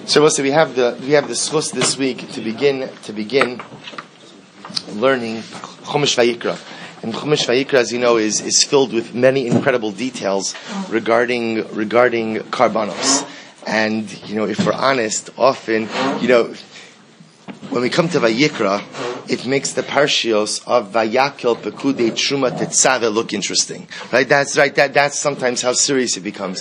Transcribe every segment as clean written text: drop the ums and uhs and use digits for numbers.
So we'll say we have the schus this week to begin learning Chumash Vayikra. And Chumash Vayikra, as you know, is filled with many incredible details regarding karbanos. And if we're honest, often when we come to Vayikra, it makes the parshios of Vayakel Pekudei Truma Tetzaveh look interesting. Right? That's sometimes how serious it becomes.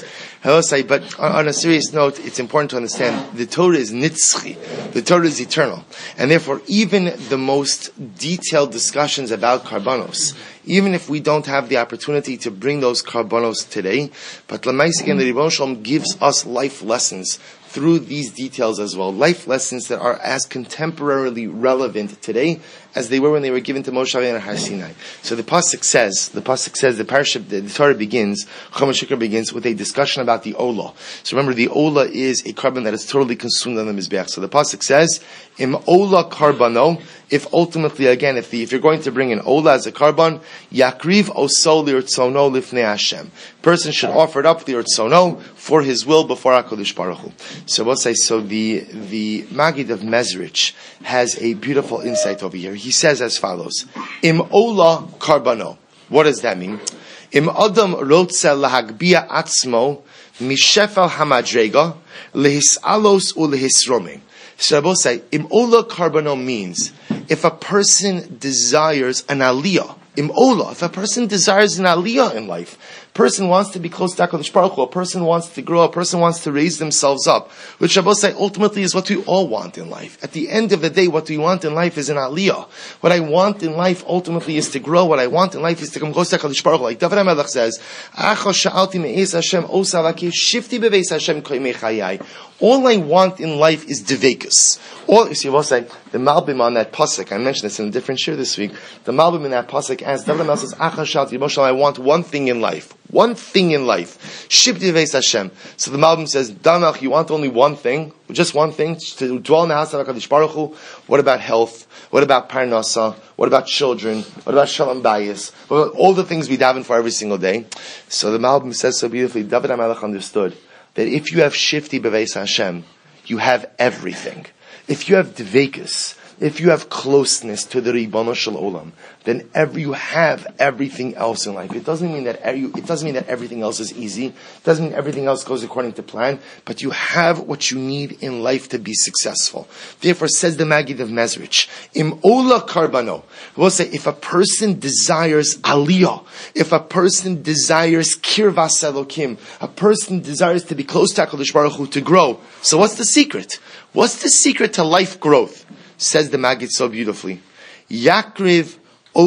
But on a serious note, it's important to understand the Torah is nitzchi. The Torah is eternal. And therefore, even the most detailed discussions about karbanos, even if we don't have the opportunity to bring those karbanos today, but L'maisa again, the Ribbono Shel Olam gives us life lessons through these details as well. Life lessons that are as contemporarily relevant today as they were when they were given to Moshe and Har Sinai. So the pasuk says, the parasha, the Torah begins, Chumash Vayikra begins with a discussion about the Olah. So remember, the Olah is a carbon that is totally consumed on the Mizbeach. So the pasuk says, Im Olah Karbano, if ultimately, again, if you're going to bring an Olah as a carbon, Yakriv Oso L'Irtzono Lifnei Hashem. Person should offer it up L'Irtzono for his will before HaKadosh Baruch Hu. So we'll say, the Maggid of Mezrich has a beautiful insight over here. He says as follows, Im Olah Karbano. What does that mean? Im Adam Rotze Lahagbia Atzmo Mishefel Hamadrega Lehisalos Ulehisromim. So Rabbi say, Im Olah Karbano means if a person desires an aliyah, Im Olah, if a person desires an aliyah in life, a person wants to be close to HaKadosh Baruch Hu, a person wants to grow, a person wants to raise themselves up, which Rabbi say ultimately is what we all want in life. At the end of the day, what we want in life is an aliyah. What I want in life ultimately is to grow. What I want in life is to come close to HaKadosh Baruch Hu. Like David HaMelech says, Acha sha'alti me'ez Hashem osa laki shifti beveis Hashem koimei chayai. All I want in life is devekus. You see, we'll say, the Malbim on that pasuk, I mentioned this in a different shir this week, the Malbim in that pasuk asks, David HaMelech says, Acha sha'alti Moshe, I want one thing in life. One thing in life. Shifti beveis Hashem. So the Malbim says, Damach, you want only one thing? Just one thing? To dwell in the house of HaKadosh Baruch Hu? What about health? What about parnasa? What about children? What about shalom bayis? What about all the things we daven for every single day? So the Malbim says so beautifully, David HaMelech understood that if you have shifti beveis Hashem, you have everything. If you have dvekus, if you have closeness to the Ribbono Shel Olam, then you have everything else in life. It doesn't mean that everything else is easy. It doesn't mean everything else goes according to plan. But you have what you need in life to be successful. Therefore, says the Maggid of Mezrich, Im Olah Karbano. We'll say, if a person desires aliyah, if a person desires kirvas Elokim, a person desires to be close to HaKadosh Baruch Hu, to grow. So what's the secret? What's the secret to life growth? Says the Maggid so beautifully, Yakriv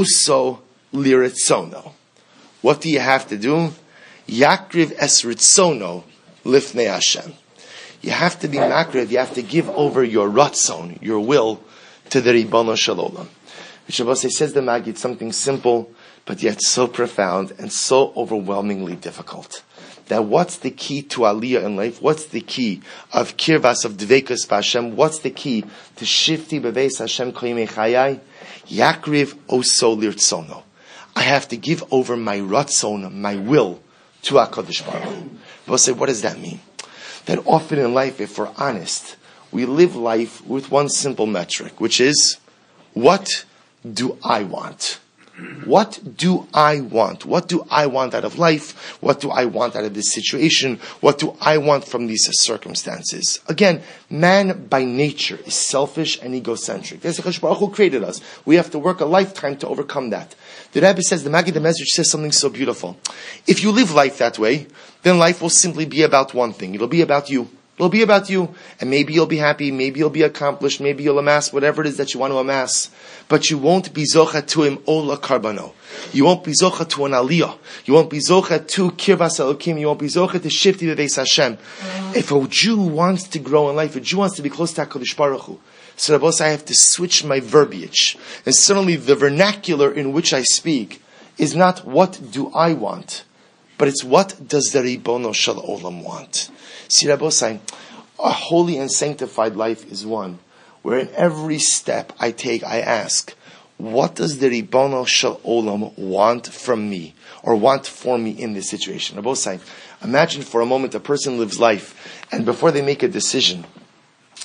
Oso Liritzono. What do you have to do? Yakriv Es Ritzono Lifnei Hashem. You have to be makriv, you have to give over your ratzon, your will, to the Ribbono Shel Olam. Which says the Maggid, something simple, but yet so profound and so overwhelmingly difficult. That what's the key to aliyah in life? What's the key of kirvas, of dvekus b'Hashem? What's the key to shifti beveis Hashem koimei chayai? Yakriv oso lirtzono. I have to give over my ratzon, my will, to HaKadosh Baruch Hu. We'll say, what does that mean? That often in life, if we're honest, we live life with one simple metric, which is, what do I want? What do I want? What do I want out of life? What do I want out of this situation? What do I want from these circumstances? Again, man by nature is selfish and egocentric. That's HaKadosh Baruch Hu created us. We have to work a lifetime to overcome that. The Rebbe says, the Maggid of Mezrich says something so beautiful. If you live life that way, then life will simply be about one thing. It'll be about you. It'll be about you. And maybe you'll be happy, maybe you'll be accomplished, maybe you'll amass whatever it is that you want to amass. But you won't be zocha to Im Olah Karbano. You won't be zocha to an aliyah. You won't be zocha to kirvas Elokim. You won't be zocha to shifti beveis Hashem. If a Jew wants to grow in life, a Jew wants to be close to HaKadosh Baruch Hu, so I have to switch my verbiage. And suddenly the vernacular in which I speak is not what do I want, but it's what does the Ribbono Shel Olam want. See, Rabbosai, a holy and sanctified life is one where in every step I take, I ask, what does the Ribbono Shel Olam want from me, or want for me in this situation? Rabbosai, imagine for a moment a person lives life, and before they make a decision,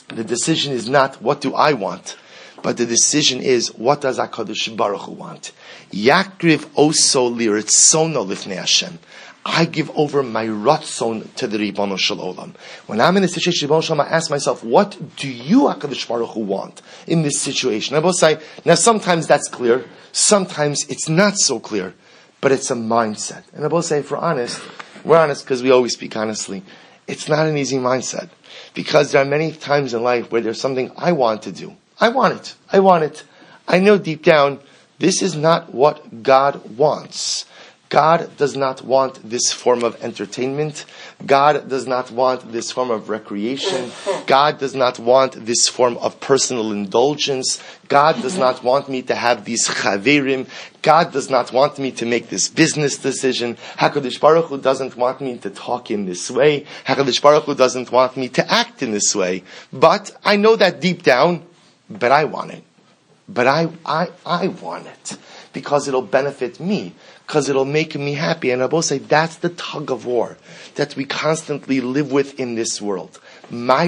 The decision is not what do I want, but the decision is what does HaKadosh Baruch Hu want. Yakriv oso liritzono lifnei Hashem. I give over my ratzon to the Ribono Shel Olam. When I'm in a situation, Ribono Shel Olam, I ask myself, what do you, HaKadosh Baruch Hu, want in this situation? I will say, now sometimes that's clear, sometimes it's not so clear, but it's a mindset. And I will say, if we're honest because we always speak honestly, it's not an easy mindset. Because there are many times in life where there's something I want to do. I want it. I know deep down, this is not what God wants. God does not want this form of entertainment. God does not want this form of recreation. God does not want this form of personal indulgence. God does not want me to have these chaverim. God does not want me to make this business decision. HaKadosh Baruch Hu doesn't want me to talk in this way. HaKadosh Baruch Hu doesn't want me to act in this way. But I know that deep down, but I want it. But I want it. Because it'll benefit me. Because it'll make me happy. And I both say that's the tug of war that we constantly live with in this world. My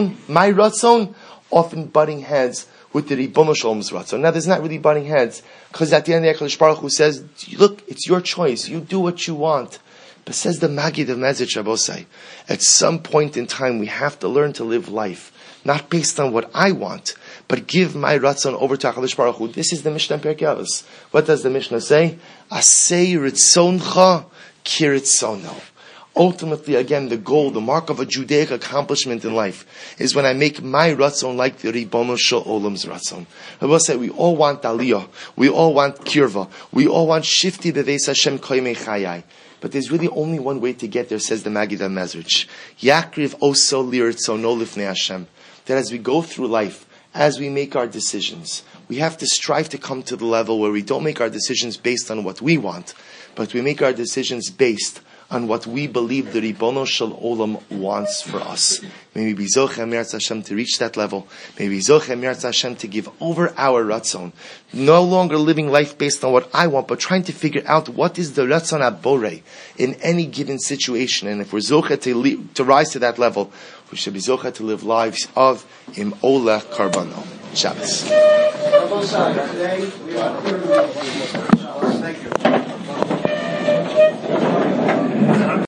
ratzon, often butting heads with the Ribono Shel Olam's ratzon. Now there's not really butting heads, because at the end of the HaKadosh Baruch Hu says, look, it's your choice. You do what you want. But says the Maggid of Mezritch, Rabosai, at some point in time we have to learn to live life, not based on what I want, but give my ratzon over to HaKadosh Baruch Hu. This is the Mishnah in Pirkei Avos. What does the Mishnah say? Asei ritzoncha kiritzono. Ultimately, again, the goal, the mark of a Judaic accomplishment in life is when I make my ratzon like the Ribono Shel Olam's ratzon. I will say, we all want aliyah, we all want kirva, we all want shifti beveis Hashem koymei chayai. But there's really only one way to get there, says the Maggid of Mezritch. Yakriv oso liritzono lifnei Hashem. That as we go through life, as we make our decisions, we have to strive to come to the level where we don't make our decisions based on what we want, but we make our decisions based on what we believe the Ribono Shel Olam wants for us. May we be Zochem Yirtzeh Hashem to reach that level. May we be Zochem Yirtzeh Hashem to give over our Ratzon. No longer living life based on what I want, but trying to figure out what is the Ratzon HaBorei in any given situation. And if we're Zochem to rise to that level, we should be Zochem to live lives of Im Ola Karbano. Shabbos. Thank you.